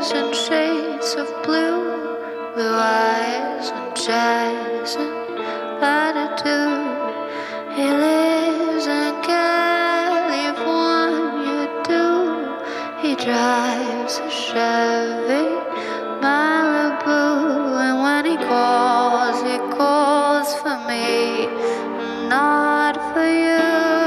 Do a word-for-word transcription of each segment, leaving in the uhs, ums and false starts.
lives in shades of blue, blue eyes and jazz and latitude. He lives in California too. He drives a Chevy Malibu, and when he calls, he calls for me, not for you.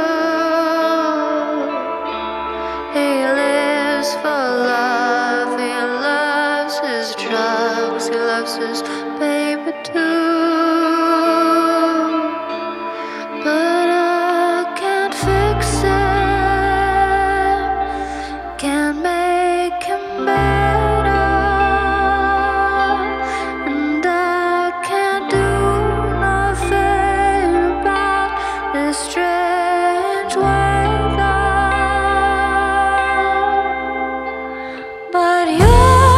He lives for love, he loves his drugs, he loves his baby too. But I can't fix it, can't make him better, and I can't do nothing about this strange weather. But you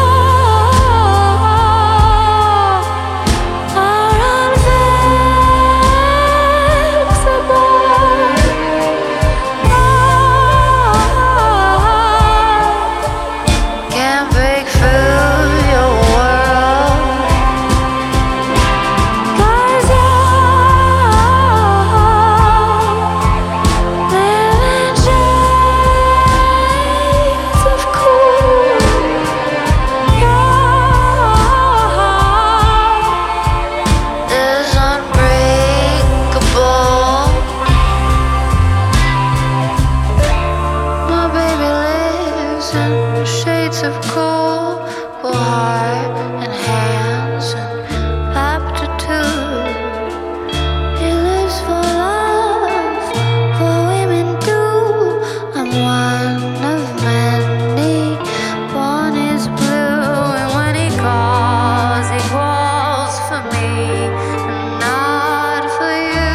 shades of cold, for heart and hands and aptitude. He lives for love, for women too. I'm one of many, one is blue, and when he calls, he calls for me, and not for you.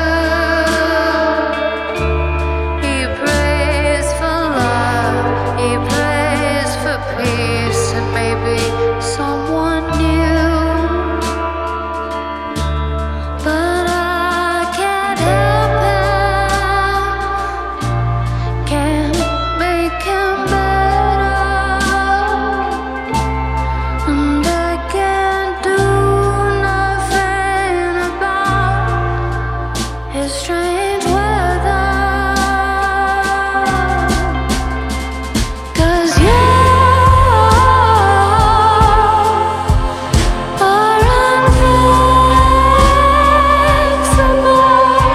He prays for love, he prays for peace, and maybe someone new. But I can't help him, can't make him better, and I can't do nothing about his strange weather. 'Cause you are unfixable.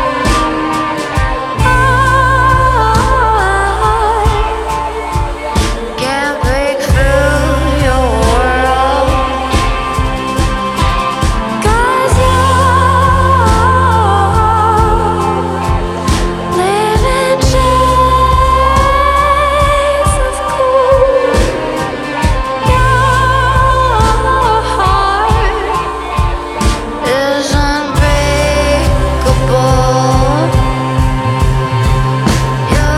I can't break through your world. 'Cause you live in shades of cool. Your heart is unbreakable. Your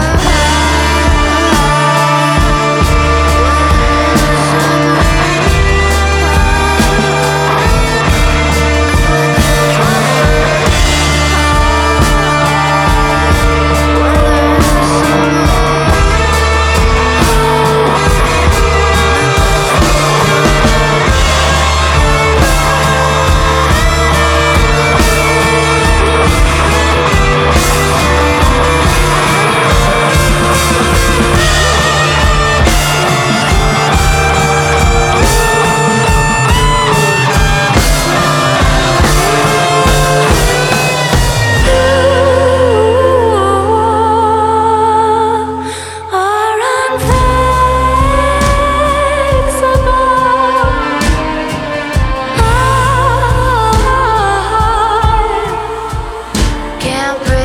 are unfixable. I can't break